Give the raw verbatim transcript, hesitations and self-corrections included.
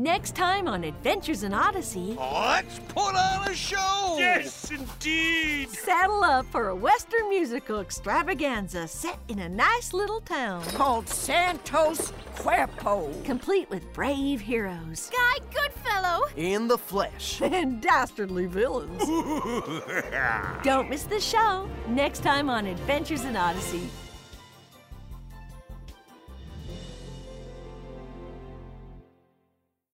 Next time on Adventures in Odyssey... Let's put on a show! Yes, indeed! Saddle up for a Western musical extravaganza set in a nice little town called Santos Cuerpo, complete with brave heroes, Guy Goodfellow, In the flesh. and dastardly villains. Don't miss the show next time on Adventures in Odyssey.